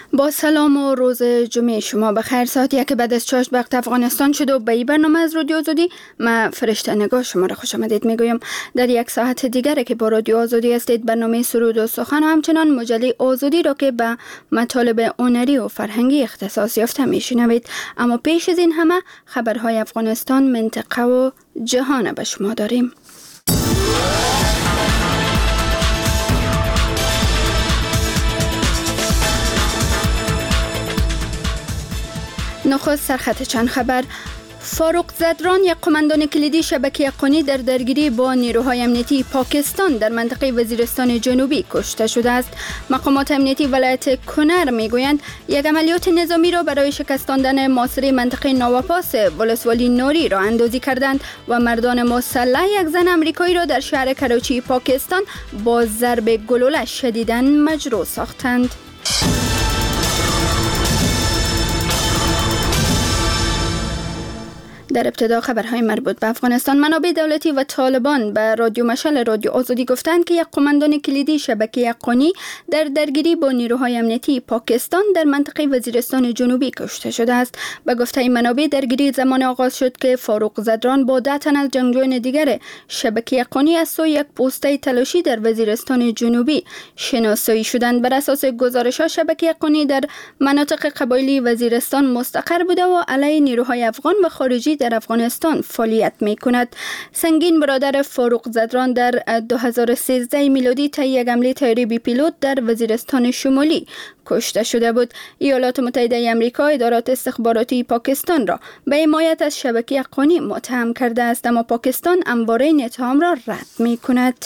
با سلام و روز جمعه شما بخیر. ساعت 1 بعد از چاشت وقت افغانستان شد و به این برنامه از رادیو آزادی من فرشته نگاه شما را خوش آمدید میگویم. در یک ساعت دیگر که با رادیو آزادی هستید، برنامه سرود و سخن و همچنان مجله آزادی را که به مطالب هنری و فرهنگی اختصاص یافته میشنوید. اما پیش از این همه خبرهای افغانستان، منطقه و جهان به شما داریم. نخست سرخط چند خبر. فاروق زدران، یک قماندان کلیدی شبکه یقینی در درگیری با نیروهای امنیتی پاکستان در منطقه وزیرستان جنوبی کشته شده است. مقامات امنیتی ولایت کنر میگویند یک عملیات نظامی را برای شکستاندن محاصره منطقه نواپاس ولسوالی نوری را اندازی کردند و مردان مسلح یک زن امریکایی را در شهر کراچی پاکستان با ضرب گلوله شدیداً مجروح ساختند. در ابتدا خبرهای مربوط به افغانستان. منابع دولتی و طالبان به رادیو مشعل رادیو آزادی گفتند که یک قماندان کلیدی شبکه یقینی در درگیری با نیروهای امنیتی پاکستان در منطقه وزیرستان جنوبی کشته شده است. به گفته منابع، درگیری زمان آغاز شد که فاروق زدران با 10 تن از جنگجویان دیگر شبکه یقینی از سوی یک پوسته تلاشی در وزیرستان جنوبی شناسایی شدند. بر اساس گزارش‌ها، شبکه یقینی در مناطق قبایلی وزیرستان مستقر بوده و علیه نیروهای افغان و خارجی در افغانستان فعالیت می کند. سنگین، برادر فاروق زدران، در 2013 میلادی طی یک حمله طیاره بی پیلوت در وزیرستان شمالی کشته شده بود. ایالات متحده آمریکا ادارات استخباراتی پاکستان را به حمایت از شبکه یقینی متهم کرده است، اما پاکستان همواره این اتهام را رد می کند.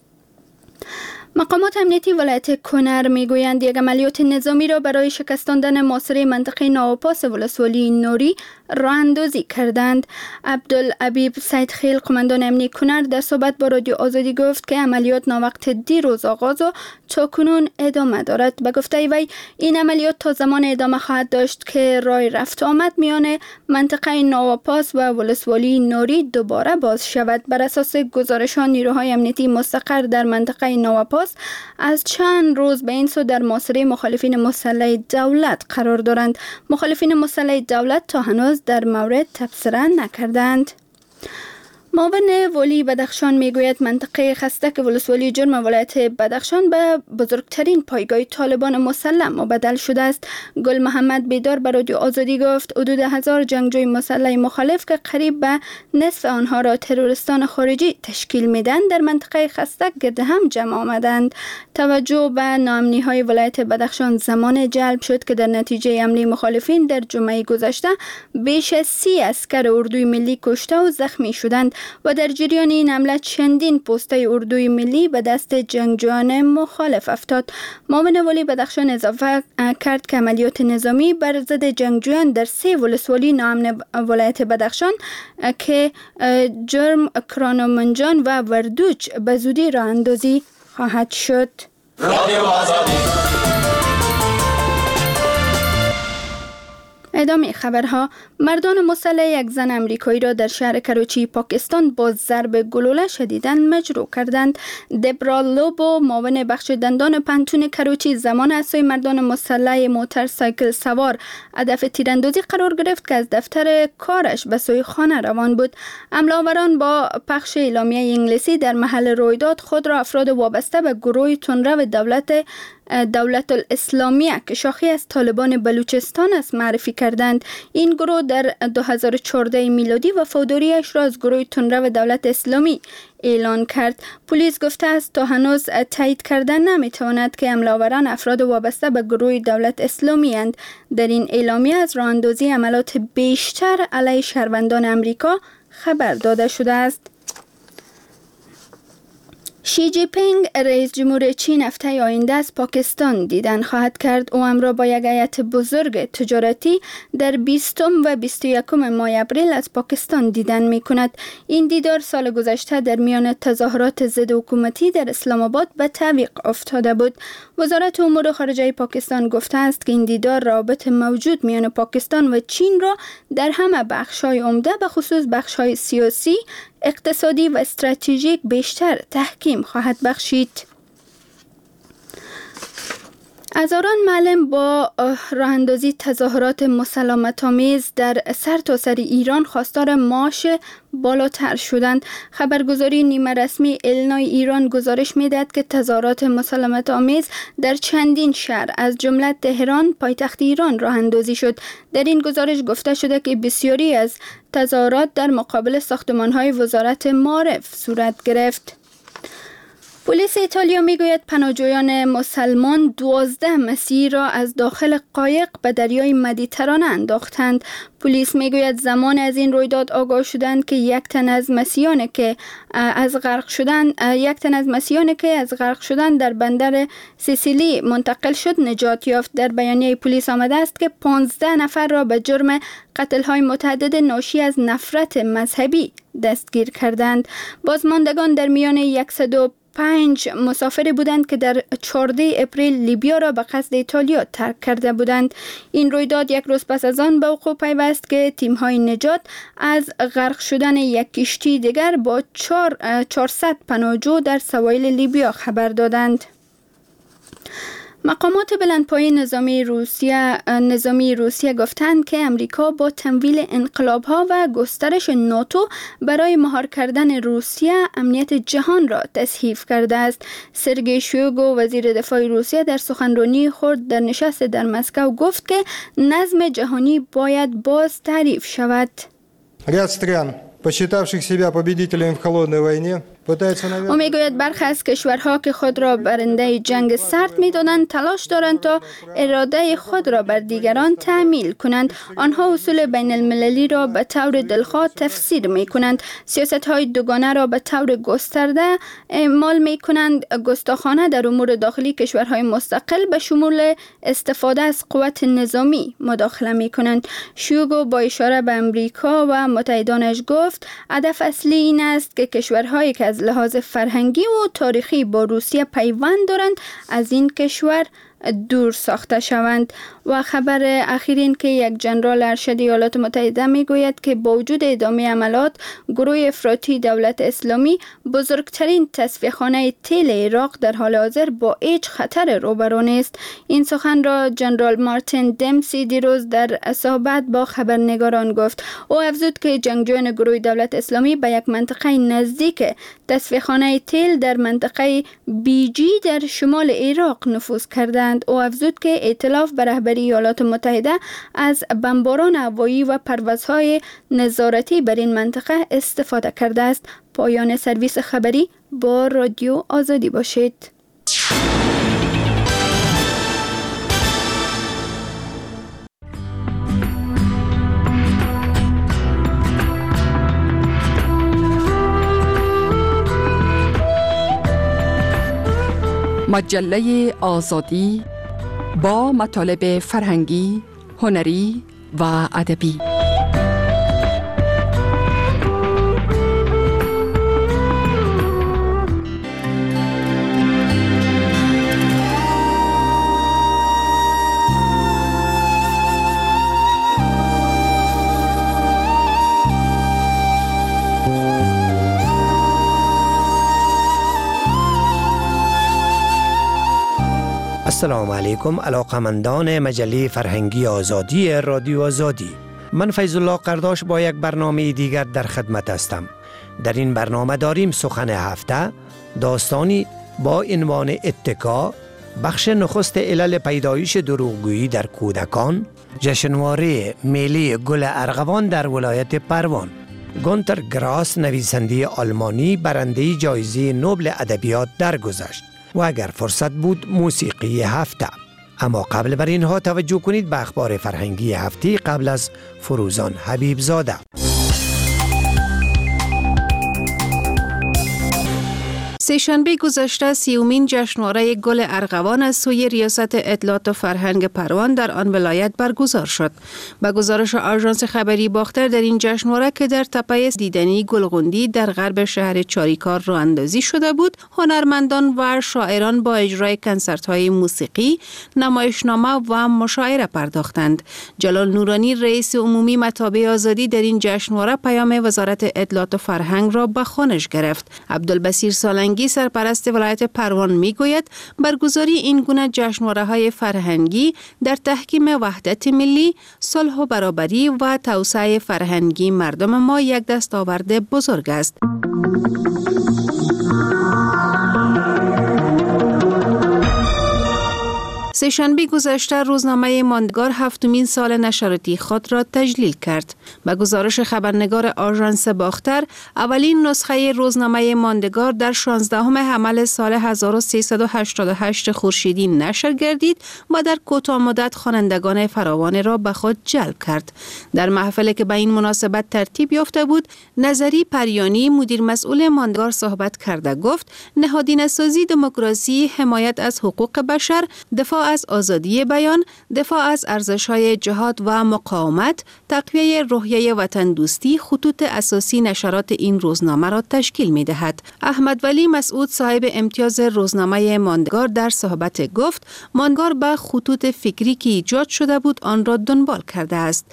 مقامات امنیتی ولایت کنر میگویند یک عملیات نظامی را برای شکستاندن محاصره منطقه نواپاس ولسوالی نوری راه اندازی کردند. عبدالحبیب سیدخیل، قماندان امنی کنر، در صحبت با رادیو آزادی گفت که عملیات ناوقت دیروز آغاز و تاکنون ادامه دارد. به گفته وی، این عملیات تا زمان ادامه خواهد داشت که راه رفت آمد میان منطقه نواپاس و ولسوالی نوری دوباره باز شود. بر اساس گزارش‌ها، نیروهای امنیتی مستقر در منطقه نواپاس از چند روز به این سو در محاصره مخالفین مسلح دولت قرار دارند. مخالفین مسلح دولت تا هنوز در مورد تبصره نکردند. معاون والی بدخشان میگوید منطقه خستک ولسوالی جرم ولایت بدخشان به بزرگترین پایگاه طالبان مسلح مبدل شده است. گل محمد بیدار به رادیو آزادی گفت حدود 1000 جنگجوی مسلح مخالف که قریب به نصف آنها را تروریستان خارجی تشکیل میدن در منطقه خستک گرد هم جمع آمدند. توجه به ناامنی‌های ولایت بدخشان زمان جلب شد که در نتیجه حمله مخالفین در جمعه گذشته بیش از 30 عسکر اردوی ملی کشته و زخمی شدند و در جریان این حمله چندین پوسته اردوی ملی به دست جنگجویان مخالف افتاد. معاون والی بدخشان اضافه کرد که عملیات نظامی بر ضد جنگجویان در 3 ولسوالی ناامن ولایت بدخشان که جرم، کرانومنجان و وردوچ به زودی راه اندازی خواهد شد. ادامه خبرها. مردان مسلح یک زن امریکایی را در شهر کراچی پاکستان با ضرب گلوله شدیداً مجروح کردند. دبرا لوبو، معاون بخش دندان پنتون کراچی، زمان از سوی مردان مسلح موتورسایکل سوار هدف تیراندازی قرار گرفت که از دفتر کارش به سوی خانه روان بود. حمله‌آوران با پخش اعلامیه انگلیسی در محل رویداد خود را افراد وابسته به گروه تندرو دولت الاسلامیه که شاخه از طالبان بلوچستان است معرفی کردند. این گروه در 2014 میلادی وفاداریش را از گروه تندرو دولت اسلامی اعلان کرد. پلیس گفته است تا هنوز تایید کردن نمیتواند که حمله‌آوران افراد وابسته به گروه دولت اسلامی اند. در این اعلامیه از راه اندازی عملات بیشتر علیه شهروندان امریکا خبر داده شده است. شی جی پینگ، رئیس جمهور چین، هفته آینده از پاکستان دیدن خواهد کرد. او همراه با یک هیئت بزرگ تجارتی در 20 و 21 ماه اپریل از پاکستان دیدن می کند. این دیدار سال گذشته در میان تظاهرات ضد حکومتی در اسلام آباد به تعویق افتاده بود. وزارت امور خارجه پاکستان گفته است که این دیدار رابط موجود میان پاکستان و چین را در همه بخش‌های عمده، به خصوص بخش‌های سیاسی، اقتصادی و استراتژیک بیشتر تحکیم خواهد بخشید. هزاران معلم با راه اندازی تظاهرات مسالمت‌آمیز در سرتاسر ایران خواستار معاش بالاتر شدند. خبرگزاری نیمه رسمی ایلنای ایران گزارش می‌دهد که تظاهرات مسالمت‌آمیز در چندین شهر از جمله تهران پایتخت ایران راه اندازی شد. در این گزارش گفته شده که بسیاری از تظاهرات در مقابل ساختمان‌های وزارت معارف صورت گرفت. پلیس ایتالیا میگوید پناهجویان مسلمان 12 مسیحی را از داخل قایق به دریای مدیترانه انداختند. پلیس میگوید زمان از این رویداد آگاه شدند که یک تن از مسیحیانی که از غرق شدن در بندر سیسیلی منتقل شد نجات یافت. در بیانیه پلیس آمده است که 15 نفر را به جرم قتل‌های متعدد ناشی از نفرت مذهبی دستگیر کردند. بازماندگان در میان 105 مسافری بودند که در 14 اپریل لیبیا را به قصد ایتالیا ترک کرده بودند. این رویداد یک روز پس از آن به وقوع پیوست که تیم‌های نجات از غرق شدن یک کشتی دیگر با 400 پناهجو در سواحل لیبیا خبر دادند. مقامات بلندپایه نظامی روسیه گفتند که امریکا با تمویل انقلاب‌ها و گسترش ناتو برای مهار کردن روسیه امنیت جهان را تصحیح کرده است. سرگئی شویگو وزیر دفاع روسیه در سخنرانی خود در نشست در مسکو گفت که نظم جهانی باید باز تعریف شود. رяд стран, посчитавших себя победителями в холодной войне, او میگوید برخی از کشورها که خود را برنده جنگ سرد می‌دانند تلاش دارند تا اراده خود را بر دیگران تحمیل کنند. آنها اصول بین المللی را به طور دلخواه تفسیر می‌کنند، سیاست‌های دوگانه را به طور گسترده اعمال می‌کنند، گستاخانه در امور داخلی کشورهای مستقل به شمول استفاده از قوت نظامی مداخله می‌کنند. شویگو با اشاره به امریکا و متحدانش گفت هدف اصلی این است که کشورهایی که از لحاظ فرهنگی و تاریخی با روسیه پیوند دارند از این کشور دور ساخته شوند. و خبر اخیر این که یک جنرال ارشد ایالات متحده میگوید که با وجود ادامه عملات گروه افراطی دولت اسلامی بزرگترین تصفیه‌خانه تیل عراق در حال حاضر با هیچ خطر روبرو نیست. این سخن را جنرال مارتین دمسی دیروز در صحبت با خبرنگاران گفت. او افزود که جنگجویان گروه دولت اسلامی به یک منطقه نزدیک تصفیه‌خانه تیل در منطقه بیجی در شمال عراق نفوذ کردند. او افزود که ائتلاف به رهبری ایالات متحده از بمباران هوایی و پروازهای نظارتی بر این منطقه استفاده کرده است. پایان سرویس خبری با رادیو آزادی باشید. مجله آزادی با مطالب فرهنگی، هنری و ادبی. السلام علیکم علاقمندان مجله فرهنگی آزادی رادیو آزادی. من فیض الله قرداش با یک برنامه دیگر در خدمت هستم. در این برنامه داریم سخن هفته، داستانی با عنوان اتکا، بخش نخست علل پیدایش دروغگویی در کودکان، جشنواره میله گل ارغوان در ولایت پروان. گونتر گراس نویسنده آلمانی برنده جایزه نوبل ادبیات درگذشت و اگر فرصت بود موسیقی هفته. اما قبل بر اینها توجه کنید به اخبار فرهنگی هفته قبل از فروزان حبیب زاده. سه‌شنبه گذشته 30مین جشنواره گل ارغوان از سوی ریاست اطلاعات و فرهنگ پروان در آن ولایت برگزار شد. با گزارش آژانس خبری باختر در این جشنواره که در تپه دیدنی گلغوندی در غرب شهر چاریکار راه اندازی شده بود، هنرمندان و شاعران با اجرای کنسرت‌های موسیقی، نمایشنامه و مشاعره پرداختند. جلال نورانی رئیس عمومی مطابع آزادی در این جشنواره پیام وزارت اطلاعات و فرهنگ را به خوانش گرفت. عبدالبصیر سالنگی فرهنگی سرپرست ولایت پروان میگوید برگزاری این گونه جشنواره‌های فرهنگی در تحکیم وحدت ملی، صلح و برابری و توسعه فرهنگی مردم ما یک دستاورد بزرگ است. سه‌شنبه گذشته روزنامه ماندگار هفتمین سال نشراتی خود را تجلیل کرد. به گزارش خبرنگار آژانس باختر، اولین نسخه روزنامه ماندگار در 16 حمل سال 1388 خورشیدی نشر گردید و در کوتاه مدت خوانندگان فراوان را به خود جلب کرد. در محفلی که به این مناسبت ترتیب یافته بود، نظری پریانی مدیر مسئول ماندگار صحبت کرده گفت نهادینه سازی دموکراسی، حمایت از حقوق بشر، دفاع از آزادی بیان، دفاع از ارزش‌های جهاد و مقاومت، تقویه روحیه وطن دوستی خطوط اساسی نشرات این روزنامه را تشکیل می‌دهد. احمد ولی مسعود صاحب امتیاز روزنامه ماندگار در صحبت گفت ماندگار به خطوط فکری که ایجاد شده بود آن را دنبال کرده است.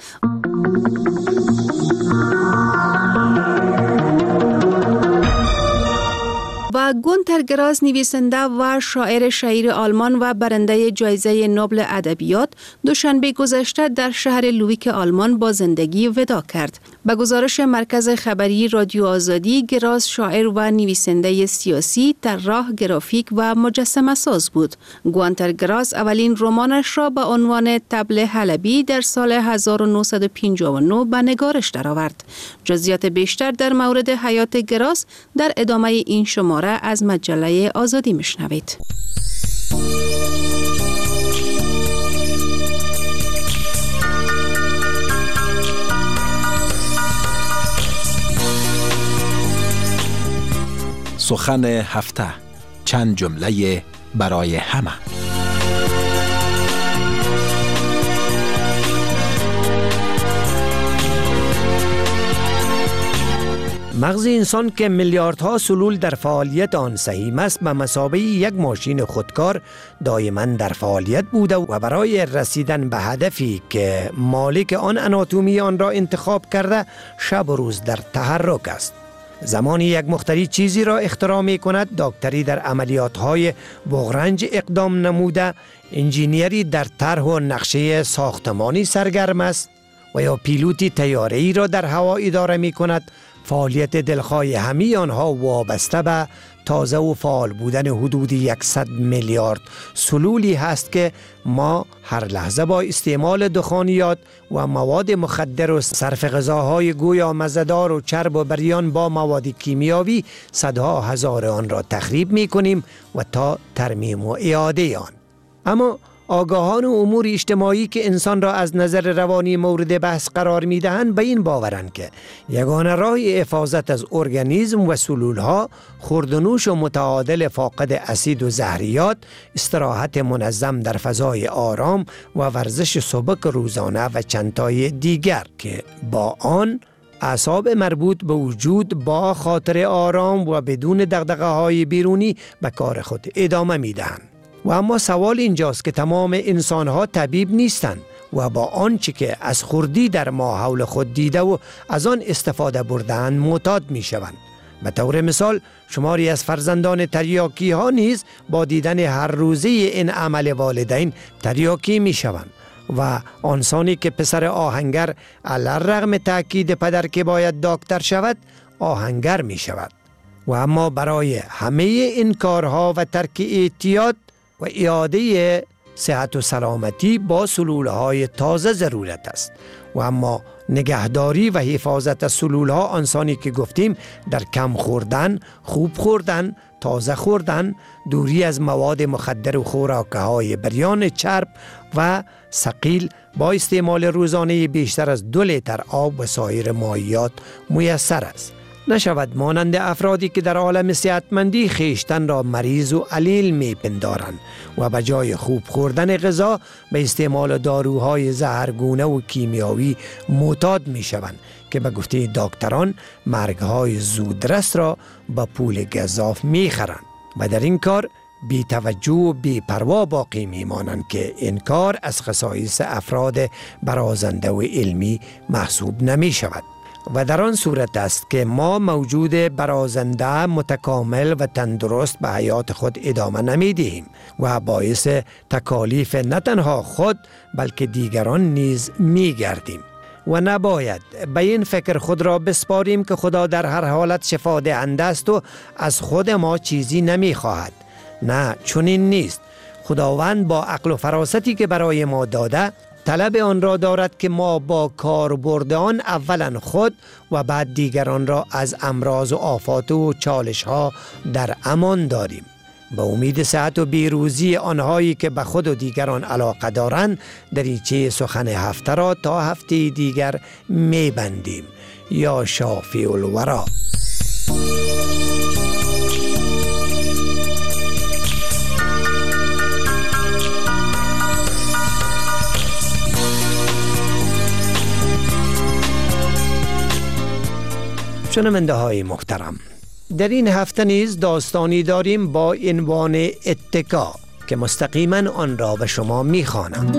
و گونتر گراس نویسنده و شاعر شهیر آلمان و برنده جایزه نوبل ادبیات دوشنبه گذشته در شهر لویک آلمان با زندگی وداع کرد. به گزارش مرکز خبری رادیو آزادی، گراس شاعر و نویسنده سیاسی، طراح گرافیک و مجسمه ساز بود. گونتر گراس اولین رمانش را با عنوان طبل حلبی در سال 1959 به نگارش درآورد. جزئیات بیشتر در مورد حیات گراس در ادامه این شماره از مجله آزادی میشنوید. سخن هفته، چند جمله برای همه. مغز انسان که میلیاردها سلول در فعالیت آن سهیم است به مثابه یک ماشین خودکار دائما در فعالیت بوده و برای رسیدن به هدفی که مالک آن اناتومی آن را انتخاب کرده شب و روز در تحرک است. زمانی یک مخترع چیزی را اختراع می کند، دکتری در عملیات‌های بغرنج اقدام نموده، انجینیری در طرح و نقشه ساختمانی سرگرم است و یا پیلوتی طیاره‌ای را در هوا اداره می کند. فعالیت دلخواه همه آنها وابسته به تازه و فعال بودن حدود 100 میلیارد سلولی هست که ما هر لحظه با استعمال دخانیات و مواد مخدر و صرف غذاهای گویا مزه‌دار و چرب و بریان با مواد کیمیاوی صدها هزار آن را تخریب می کنیم و تا ترمیم و اعاده آن. اما آگاهان امور اجتماعی که انسان را از نظر روانی مورد بحث قرار می دهند به این باورند که یگانه راه حفاظت از ارگانیسم و سلولها خوردنوش و متعادل فاقد اسید و زهریات، استراحت منظم در فضای آرام و ورزش سبک روزانه و چندتای دیگر که با آن اعصاب مربوط به وجود با خاطر آرام و بدون دغدغه‌های بیرونی به کار خود ادامه می دهند. و اما سوال اینجاست که تمام انسان‌ها طبیب نیستند و با آنچه که از خردی در ما حول خود دیده و از آن استفاده برده‌اند معتاد می‌شوند. به طور مثال شماری از فرزندان تریاکی‌ها نیز با دیدن هر روزه این عمل والدین تریاکی می‌شوند و آنسانی که پسر آهنگر علی‌رغم تأکید پدر که باید دکتر شود آهنگر می‌شود. و اما برای همه این کارها و ترک اعتیاد و اعاده صحت و سلامتی با سلولهای تازه ضرورت است. و اما نگهداری و حفاظت از سلولها آنسانی که گفتیم در کم خوردن، خوب خوردن، تازه خوردن، دوری از مواد مخدر و خوراکهای بریان چرب و ثقیل با استعمال روزانه بیشتر از 2 لیتر آب و سایر مایعات میسر است. نشود مانند افرادی که در عالم صحتمندی خیشتن را مریض و علیل میپندارند و به جای خوب خوردن غذا به استعمال داروهای زهرگونه و کیمیاوی معتاد میشوند که به گفته دکتران مرگهای زودرس را با پول گزاف میخرند و در این کار بی توجه و بی پروا باقی میمانند که این کار از خصایص افراد برازنده و علمی محسوب نمی شود. و در آن صورت است که ما موجود برازنده، متکامل و تندرست به حیات خود ادامه نمیدهیم و باعث تکالیف نه تنها خود بلکه دیگران نیز میگردیم. و نباید به این فکر خود را بسپاریم که خدا در هر حالت شفا دهنده است و از خود ما چیزی نمیخواهد. نه، چنین نیست. خداوند با عقل و فراستی که برای ما داده طلب آن را دارد که ما با کاربرد آن اولا خود و بعد دیگران را از امراض و آفات و چالش ها در امان داریم. به امید صحت و پیروزی آنهایی که به خود و دیگران علاقه دارند، دریچه سخن هفته را تا هفته دیگر میبندیم. یا شافی الورا. شنونده های محترم، در این هفته نیز داستانی داریم با عنوان اتکا که مستقیما آن را به شما می‌خوانم.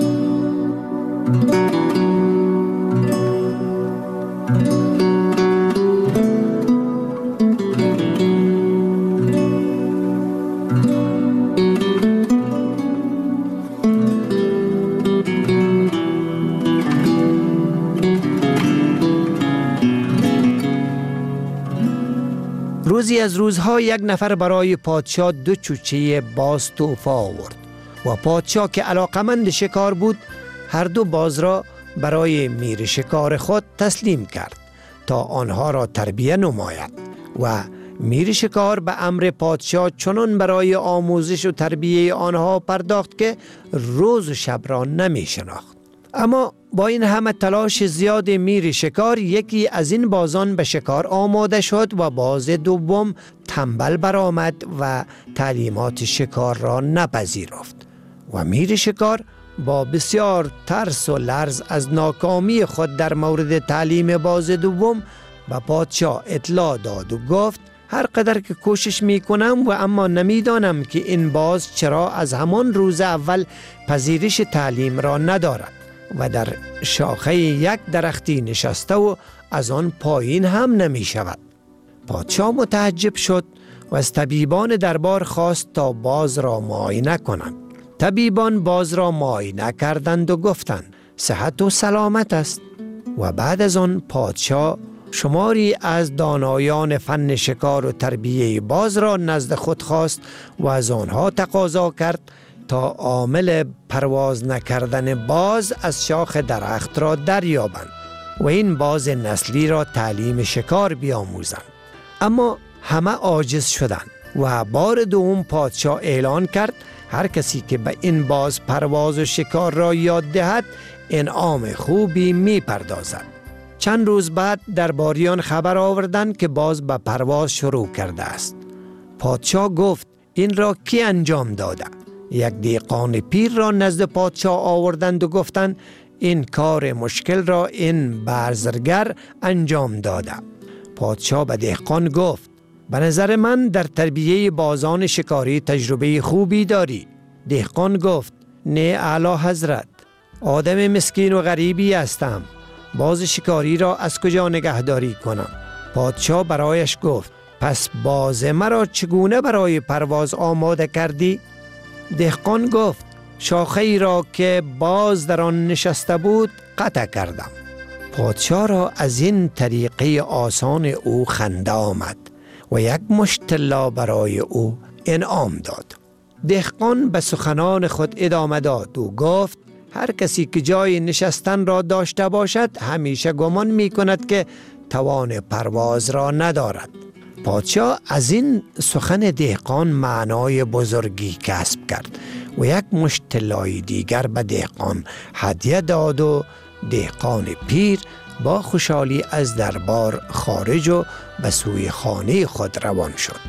روزی از روزها یک نفر برای پادشاه 2 چوچه باز تحفه آورد و پادشاه که علاقمند شکار بود هر 2 باز را برای میر شکار خود تسلیم کرد تا آنها را تربیه نماید و میر شکار به امر پادشاه چنان برای آموزش و تربیه آنها پرداخت که روز و شب را نمی شناخت. اما با این همه تلاش زیاد میر شکار یکی از این بازان به شکار آماده شد و باز دوم تنبل برآمد و تعلیمات شکار را نپذیرفت و میر شکار با بسیار ترس و لرز از ناکامی خود در مورد تعلیم باز دوم به پادشاه اطلاع داد و گفت هر قدر که کوشش می کنم و اما نمیدانم که این باز چرا از همان روز اول پذیرش تعلیم را ندارد و در شاخه یک درختی نشسته و از آن پایین هم نمی شود. پادشاه متعجب شد و از طبیبان دربار خواست تا باز را معاینه کنند. طبیبان باز را معاینه کردند و گفتند صحت و سلامت است. و بعد از آن پادشاه شماری از دانایان فن شکار و تربیه باز را نزد خود خواست و از آنها تقاضا کرد تا عامل پرواز نکردن باز از شاخ درخت را دریابند و این باز نسلی را تعلیم شکار بیاموزند. اما همه عاجز شدند و بار دوم پادشاه اعلان کرد هر کسی که به این باز پرواز و شکار را یاد دهد انعام خوبی می پردازد. چند روز بعد درباریان خبر آوردند که باز به پرواز شروع کرده است. پادشاه گفت این را کی انجام داده؟ یک دهقان پیر را نزد پادشاه آوردند و گفتند این کار مشکل را این بازرگر انجام داده. پادشاه به دهقان گفت به نظر من در تربیه بازان شکاری تجربه خوبی داری. دهقان گفت نه اعلی حضرت، آدم مسکین و غریبی هستم، باز شکاری را از کجا نگهداری کنم؟ پادشاه برایش گفت پس باز مرا چگونه برای پرواز آماده کردی؟ دهقان گفت شاخه ای را که باز در آن نشسته بود قطع کردم. پادشاه را از این طریقه آسان او خنده آمد و یک مشت طلا برای او انعام داد. دهقان به سخنان خود ادامه داد و گفت هر کسی که جای نشستن را داشته باشد همیشه گمان می کند که توان پرواز را ندارد. پادشاه از این سخن دهقان معنای بزرگی کسب کرد و یک مشت طلای دیگر به دهقان هدیه داد و دهقان پیر با خوشحالی از دربار خارج و به سوی خانه خود روان شد.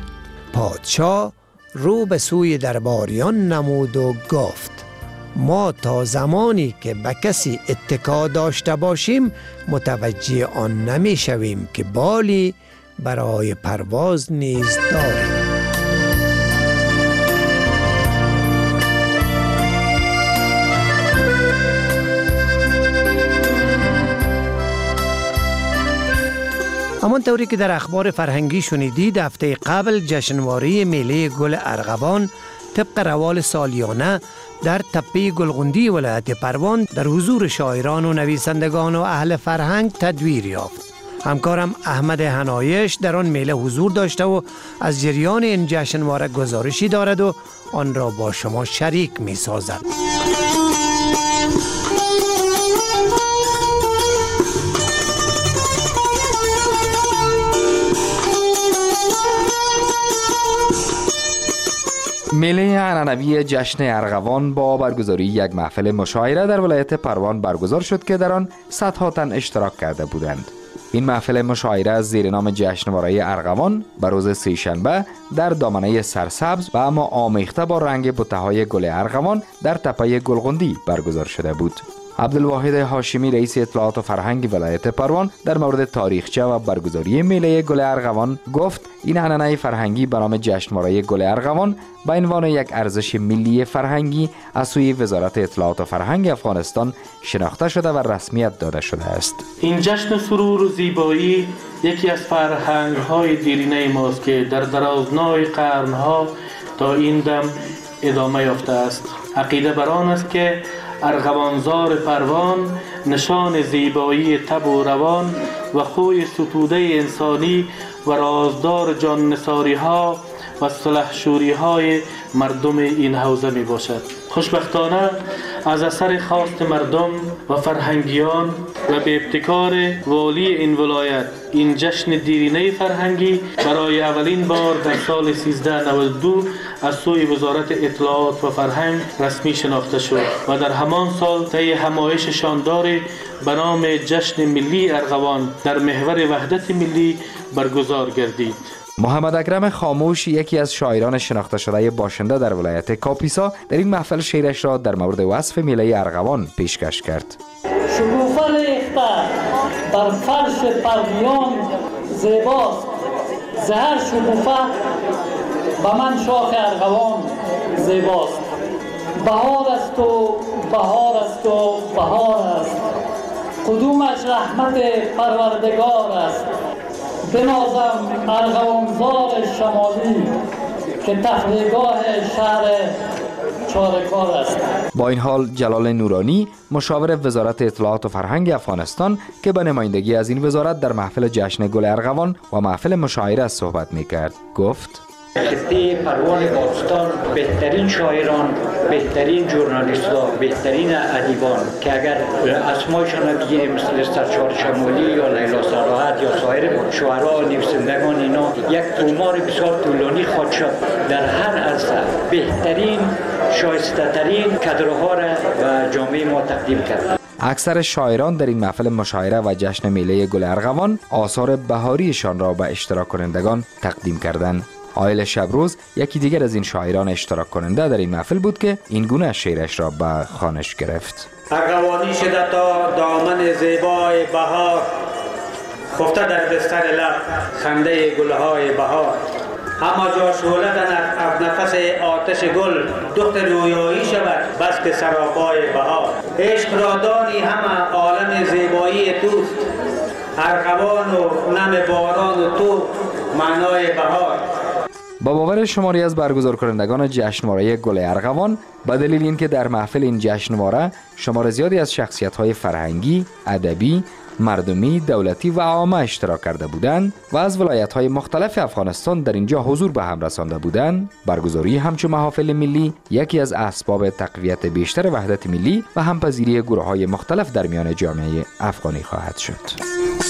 پادشاه رو به سوی درباریان نمود و گفت ما تا زمانی که به کسی اتکا داشته باشیم متوجه آن نمی شویم که بالی برای پرواز نیز داریم. همانطوری که در اخبار فرهنگی شنیدید، هفته قبل جشنواره میله گل ارغوان طبق روال سالیانه در تپه گلغندی ولایت پروان در حضور شاعران و نویسندگان و اهل فرهنگ تدویر یافت. همکارم احمد حنایش در آن میله حضور داشته و از جریان این جشنواره گزارشی دارد و آن را با شما شریک می سازد. میله عنعنوی جشن ارغوان با برگزاری یک محفل مشاعره در ولایت پروان برگزار شد که در آن صدها تن اشتراک کرده بودند. این محفل مشاعره زیر نام جشنواره ارغوان به روز سه‌شنبه در دامنه سرسبز و اما آمیخته با رنگ بوته‌های گل ارغوان در تپه گلغندی برگزار شده بود. عبدالواحد هاشمی رئیس اطلاعات و فرهنگ ولایت پروان در مورد تاریخچه و برگزاری میله گل ارغوان گفت این عنعنه فرهنگی به نام جشنواره گل ارغوان به عنوان یک ارزش ملی فرهنگی از سوی وزارت اطلاعات و فرهنگ افغانستان شناخته شده و رسمیت داده شده است. این جشن سرور و زیبایی یکی از فرهنگ‌های دیرینه ماست که در درازنای قرن‌ها تا این دم ادامه یافته است. عقیده بر آن است که ارغوانزار پروان نشان زیبایی طبع و روان و خوی ستوده انسانی و رازدار جان نثاری ها و سلحشوری های مردم این حوزه می باشد. خوشبختانه از اثر خواست مردم و فرهنگیان و به ابتکار والی این ولایت این جشن دیرینه فرهنگی برای اولین بار در سال 1392 از سوی وزارت اطلاعات و فرهنگ رسمی شناخته شد و در همان سال طی همایش شانداری به نام جشن ملی ارغوان در محور وحدت ملی برگزار گردید. محمد اکرم خاموش یکی از شاعران شناخته شده باشنده در ولایت کاپیسا در این محفل شعرش را در مورد وصف میله ارغوان پیشکش کرد. شکوفه ریخته بر فرش پرویان زیباست، زهر شکوفه به من شاخ ارغوان زیباست. بهار است و بهار است و بهار است، قدومش رحمت پروردگار است. بنازم ارغوانزار شمالی که تفریحگاه شهر چارکار است. با این حال جلال نورانی مشاور وزارت اطلاعات و فرهنگ افغانستان که به نمایندگی از این وزارت در محفل جشن گل ارغوان و محفل مشاعره صحبت می‌کرد گفت خطه پروان پاکستان بهترین شاعران، بهترین ژورنالیست‌ها، بهترین ادیبان که اگر اسمایشان بگیم مثل سرشار شمالی یا لیلا صلاحت یا سایر شاعران نویسندگان اینا یک تومار بسیار طولانی خواهد شد. در هر عرصه بهترین شایسته ترین کادرها را و جامعه ما تقدیم کرد. اکثر شاعران در این محفل مشاعره و جشن میله گل ارغوان آثار بهاریشان را به اشتراک کنندگان تقدیم کردند. آیل شبروز یکی دیگر از این شاعران اشتراک کننده در این محفل بود که این گونه شعرش را به خوانش گرفت. ارغوانی شده تا دامن زیبای بهار، خفته در بستر لب خنده گلهای بهار. اما جا شعله زند از نفس آتش گل، دخت رویایی شود بس که سراپای بهار. عشق را دانی همه عالم زیبایی توست، ارغوان و نم باران و تو معنای بهار. با باور شماری از برگزار کنندگان جشنواره گل ارغوان به دلیل اینکه در محفل این جشنواره شمار زیادی از شخصیت‌های فرهنگی، ادبی، مردمی، دولتی و عامه اشتراک کرده بودند و از ولایت‌های مختلف افغانستان در اینجا حضور به هم رسانده بودند، برگزاری همچون محافل ملی یکی از اسباب تقویت بیشتر وحدت ملی و همپذیری گروه‌های مختلف در میان جامعه افغانی خواهد شد.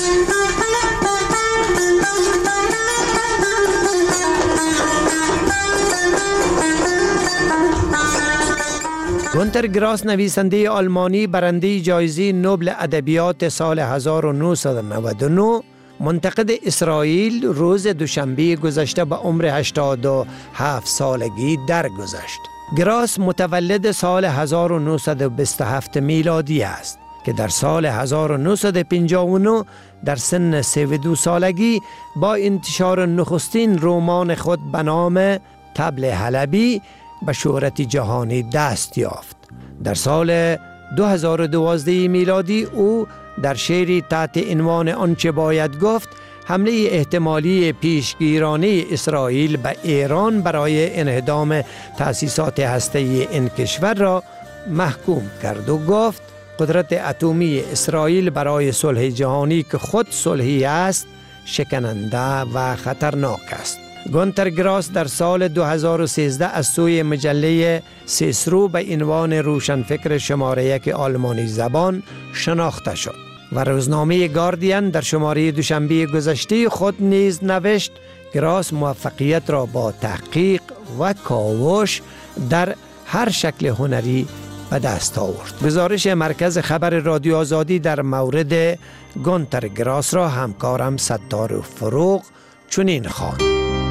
گونتر گراس نویسنده آلمانی برنده جایزه نوبل ادبیات سال 1999 منتقد اسرائیل روز دوشنبه گذشته به عمر 87 سالگی درگذشت. گراس متولد سال 1927 میلادی است که در سال 1959 در سن 32 سالگی با انتشار نخستین رمان خود به نام طبل حلبی به شهرت جهانی دست یافت. در سال 2012 میلادی او در شعری تحت عنوان آنچه باید گفت حمله احتمالی پیشگیرانه اسرائیل به ایران برای انهدام تأسیسات هسته‌ای این کشور را محکوم کرد و گفت قدرت اتمی اسرائیل برای صلح جهانی که خود صلحی است شکننده و خطرناک است. گونتر گراس در سال 2013 از سوی مجله سیسرو به عنوان روشنفکر شماره 1 آلمانی زبان شناخته شد و روزنامه گاردین در شماره دوشنبه گذشته خود نیز نوشت گراس موفقیت را با تحقیق و کاوش در هر شکل هنری به دست آورد. گزارش مرکز خبر رادیو آزادی در مورد گونتر گراس را همکارم ستار فروغ چنین خواند.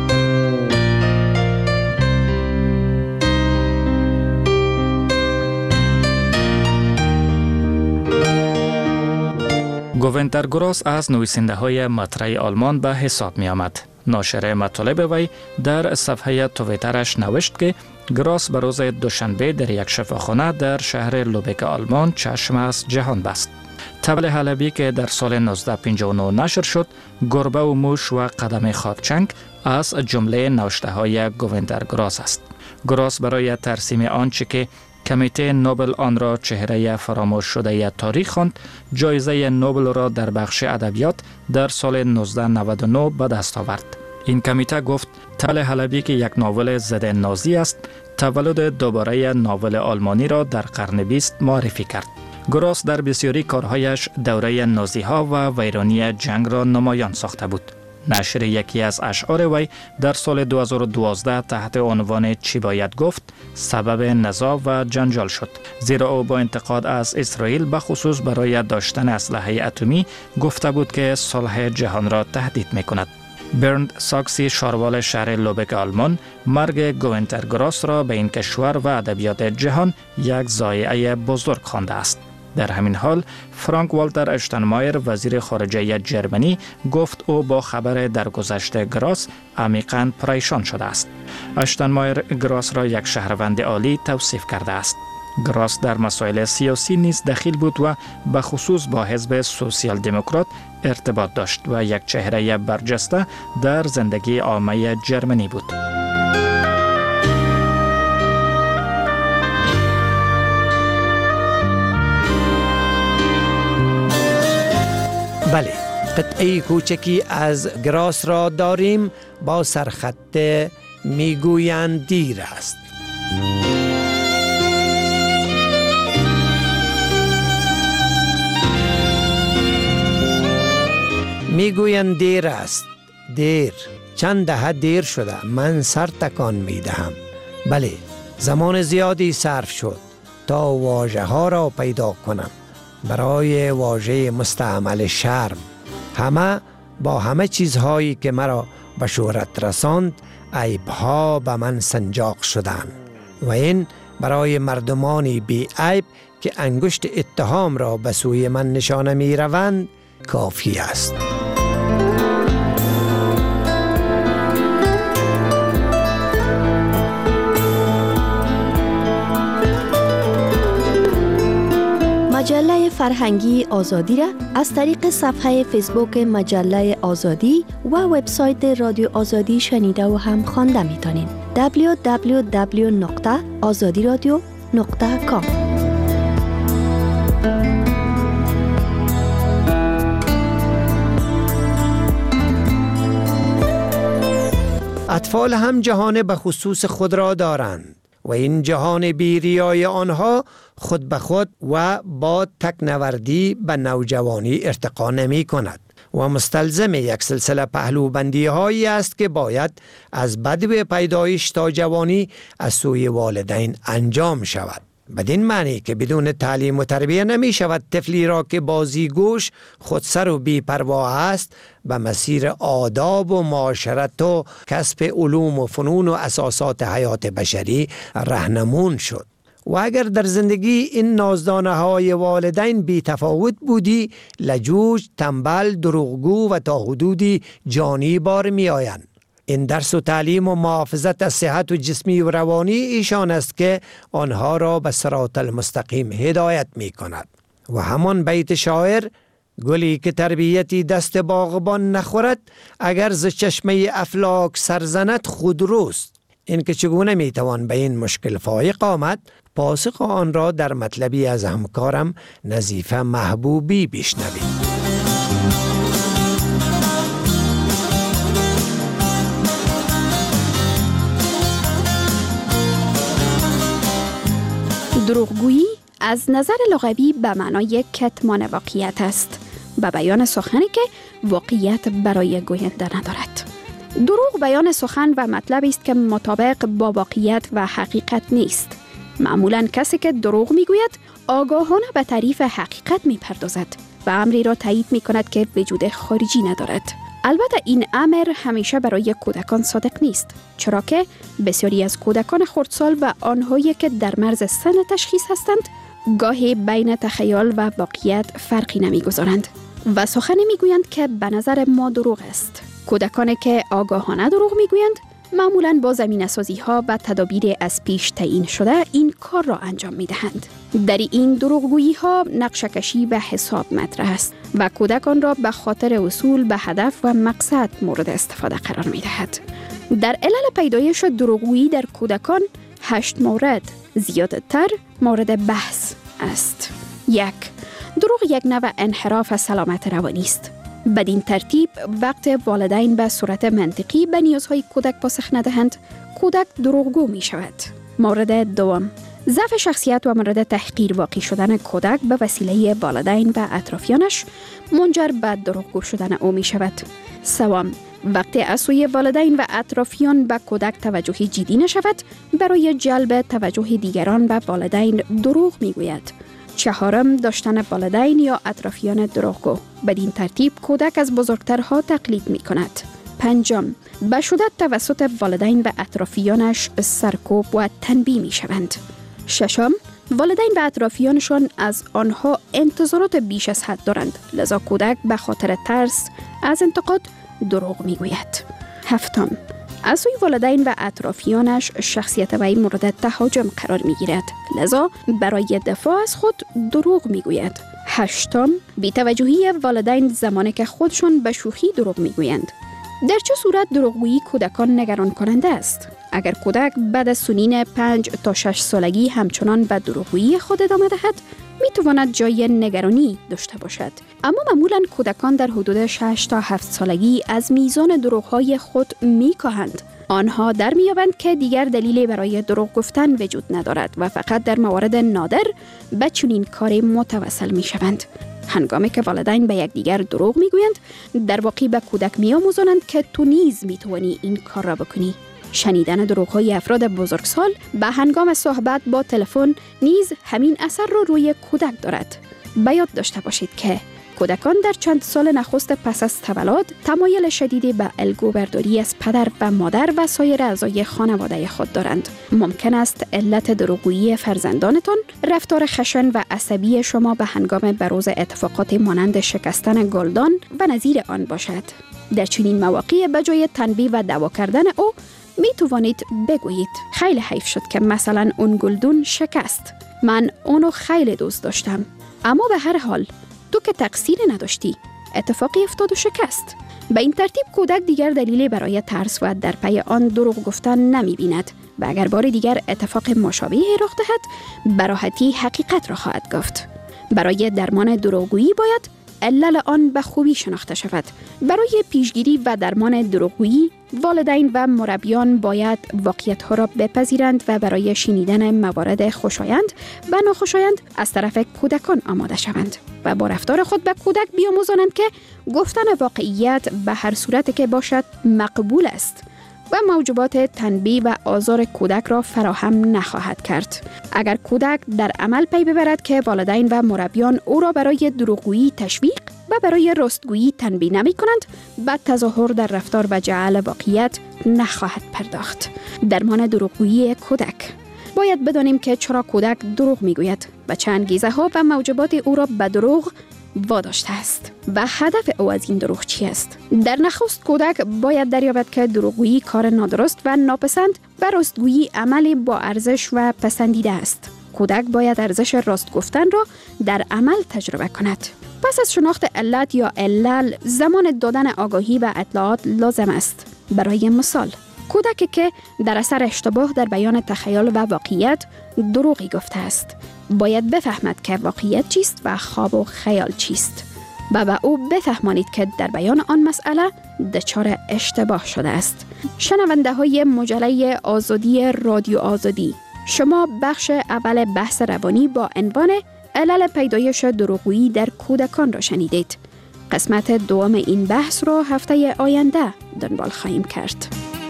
گونتر گراس از نویسنده های مطرح آلمان به حساب می آمد. ناشر مطالب وی در صفحه تویترش نوشت که گراس به روز دوشنبه در یک شفاخانه در شهر لوبک آلمان چشم از جهان بست. طبل حلبی که در سال 1959 نشر شد، گربه و موش و قدم خاکچنگ از جمله نوشته های گونتر گراس است. گراس برای ترسیم آنچه که کمیته نوبل آن را چهره فراموش شده تاریخ خواند، جایزه نوبل را در بخش ادبیات در سال 1999 به دست آورد. این کمیته گفت طبل حلبی که یک ناول ضد نازی است، تولد دوباره ناول آلمانی را در قرن 20 معرفی کرد. گراس در بسیاری کارهایش دوره نازی ها و ویرانی جنگ را نمایان ساخته بود. نشر یکی از اشعار وی در سال 2012 تحت عنوان چی باید گفت سبب نزاع و جنجال شد، زیرا او با انتقاد از اسرائیل به خصوص برای داشتن اسلحه اتمی گفته بود که صلح جهان را تهدید می کند. برند ساکسی شاروال شهر لوبک آلمان مرگ گونتر گراس را به این کشور و ادبیات جهان یک ضایعه بزرگ خوانده است. در همین حال فرانک والتر اشتنمایر وزیر خارجه جرمنی گفت او با خبر درگذشت گراس عمیقاً پریشان شده است. اشتنمایر گراس را یک شهروند عالی توصیف کرده است. گراس در مسائل سیاسی نیز دخیل بود و به خصوص با حزب سوسیال دموکرات ارتباط داشت و یک چهره برجسته در زندگی عامه جرمنی بود. بله، قطعه کوچکی از گراس را داریم با سرخط میگویند دیر است. میگویند دیر است، دیر، چند دهه دیر شده، من سر تکان میدهم. بله، زمان زیادی صرف شد تا واژه ها را پیدا کنم برای واژه مستعمل شرم. همه با همه چیزهایی که مرا به شهرت رساند عیبها به من سنجاق شدند و این برای مردمانی بی عیب که انگشت اتهام را به سوی من نشانه می روند کافی است. مجله فرهنگی آزادی را از طریق صفحه فیسبوک مجله آزادی و وبسایت رادیو آزادی شنیده و هم خوانده می‌تونید. www.azadiradio.com. اطفال هم جهان به خصوص خود را دارند و این جهان بیریای آنها خود به خود و با تکنوردی به نوجوانی ارتقا نمی کند و مستلزم یک سلسله پهلوبندی هایی است که باید از بدو پیدایش تا جوانی از سوی والدین انجام شود. بدین معنی که بدون تعلیم و تربیه نمی شود طفلی را که بازیگوش، خودسر و بی‌پروا است به مسیر آداب و معاشرت و کسب علوم و فنون و اساسات حیات بشری راهنمون شد. و اگر در زندگی این نازدانه های والدین بی تفاوت بودی، لجوج، تنبل، دروغگو و تا حدودی جانی بار می آیند. این درس و تعلیم و محافظت از صحت و جسمی و روانی ایشان است که آنها را به صراط المستقیم هدایت می کند. و همان بیت شاعر گلی که تربیتی دست باغبان نخورد اگر ز چشمه افلاک سرزند خودروست. این که چگونه میتوان به این مشکل فایق آمد، پاسخ آن را در مطلبی از همکارم نظیفه محبوبی بشنوید. دروغگویی از نظر لغوی به معنای کتمان واقعیت است، به بیان سخنی که واقعیت برای گوینده ندارد. دروغ بیان سخن و مطلبی است که مطابق با واقعیت و حقیقت نیست. معمولاً کسی که دروغ میگوید آگاهانه به تعریف حقیقت میپردازد و امری را تایید میکند که وجود خارجی ندارد. البته این امر همیشه برای کودکان صادق نیست، چرا که بسیاری از کودکان خردسال و آنهایی که در مرز سن تشخیص هستند گاهی بین تخیل و واقعیت فرقی نمیگذارند و سخنی میگویند که به نظر ما دروغ است. کودکانی که آگاهانه دروغ میگویند معمولاً با زمینه‌سازی ها و تدابیر از پیش تعیین شده این کار را انجام میدهند. در این دروغگویی ها نقشه‌کشی و حساب مطرح است و کودکان را به خاطر وصول به هدف و مقصد مورد استفاده قرار میدهد. در علل پیدایش دروغگویی در کودکان 8 مورد زیادتر مورد بحث است. 1. دروغ یک نوع انحراف سلامت روانی است. بدین ترتیب وقت والدین به صورت منطقی به نیازهای کودک پاسخ ندهند، کودک دروغگو می شود. مورد 2. ضعف شخصیت و مورد تحقیر واقع شدن کودک به وسیله والدین و اطرافیانش منجر به دروغگو شدن او می شود. 3. وقتی از سوی والدین و اطرافیان به کودک توجهی جدی نشود، برای جلب توجه دیگران به والدین دروغ می گوید. 4. داشتن والدین یا اطرافیان دروغگو. بدین ترتیب کودک از بزرگترها تقلید می کند. 5. به شدت توسط والدین و اطرافیانش سرکوب و تنبیه می شوند. 6. والدین و اطرافیانشان از آنها انتظارات بیش از حد دارند، لذا کودک به خاطر ترس از انتقاد دروغ می گوید. 7. از سوی والدین و اطرافیانش شخصیت وی مورد تهاجم قرار می گیرد، لذا برای دفاع از خود دروغ می گوید. 8. بی‌توجهی والدین زمانی که خودشان به شوخی دروغ می گویند. در چه صورت دروغگویی کودکان نگران کننده است؟ اگر کودک بعد از سنین 5 تا 6 سالگی همچنان به دروغگویی خود ادامه دهد، می تواند جای نگرانی داشته باشد. اما معمولاً کودکان در حدود 6 تا 7 سالگی از میزان دروغ‌های خود می‌کاهند. آنها در می‌یابند که دیگر دلیلی برای دروغ گفتن وجود ندارد و فقط در موارد نادر به چنین کاری متوسل می‌شوند. هنگامی که والدین به یکدیگر دروغ می‌گویند، در واقع به کودک می‌آموزانند که تو نیز می‌توانی این کار را بکنی. شنیدن دروغ‌های افراد بزرگسال به هنگام صحبت با تلفن نیز همین اثر را روی کودک دارد. به یاد داشته باشید که کودکان در چند سال نخست پس از تولد تمایل شدیدی به الگوبرداری از پدر و مادر و سایر اعضای خانواده خود دارند. ممکن است علت دروغگویی فرزندانتان رفتار خشن و عصبی شما به هنگام بروز اتفاقات مانند شکستن گلدان و نظیر آن باشد. در چنین مواقع به جای تنبیه و دعوا کردن او می توانید بگویید خیلی حیف شد که مثلا اون گلدون شکست. من اونو خیلی دوست داشتم. اما به هر حال تو که تقصیری نداشتی، اتفاقی افتاد و شکست. به این ترتیب کودک دیگر دلیلی برای ترس و در پی آن دروغ گفتن نمی بیند و اگر بار دیگر اتفاق مشابهی رخ دهد، به راحتی حقیقت را خواهد گفت. برای درمان دروغگویی باید علل آن به خوبی شناخته شود. برای پیشگیری و درمان دروغگویی، والدین و مربیان باید واقعیت‌ها را بپذیرند و برای شنیدن موارد خوشایند و ناخوشایند از طرف کودکان آماده شوند و با رفتار خود به کودک بیاموزانند که گفتن واقعیت به هر صورت که باشد مقبول است و موجبات تنبیه و آزار کودک را فراهم نخواهد کرد. اگر کودک در عمل پی ببرد که والدین و مربیان او را برای دروغگویی تشویق و برای راستگویی تنبیه نمی کنند، بعد تظاهر در رفتار و جعل واقعیت نخواهد پرداخت. درمان دروغگویی کودک. باید بدانیم که چرا کودک دروغ می گوید و چه انگیزه ها و موجبات او را به دروغ واداشته است و هدف او از این دروغ چی است. در نخست کودک باید دریابد که دروغگویی کار نادرست و ناپسند و راستگویی عملی با ارزش و پسندیده است. کودک باید ارزش راست گفتن را در عمل تجربه کند. پس از شناخت علت یا علل، زمان دادن آگاهی و اطلاعات لازم است. برای مثال، کودکی که در اثر اشتباه در بیان تخیل و واقعیت دروغی گفته است، باید بفهمد که واقعیت چیست و خواب و خیال چیست و به او بفهمانید که در بیان آن مسئله دچار اشتباه شده است. شنونده های مجله آزادی رادیو آزادی، شما بخش اول بحث روانی با عنوان علل پیدایش دروغگویی در کودکان را شنیدید. قسمت دوم این بحث را هفته آینده دنبال خواهیم کرد.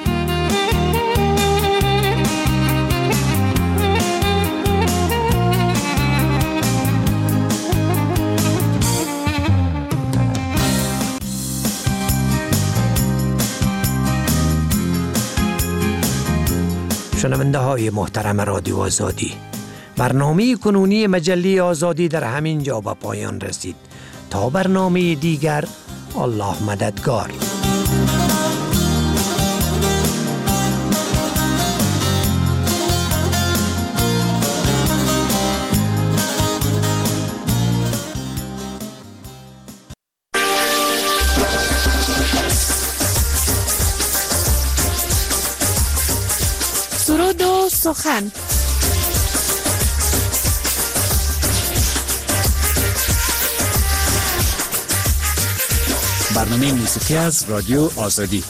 شنونده های محترم رادیو آزادی، برنامه کنونی مجله آزادی در همین جا به پایان رسید. تا برنامه دیگر، الله مددگار. سرود و سخن. برنامه موسیقی از رادیو آزادی.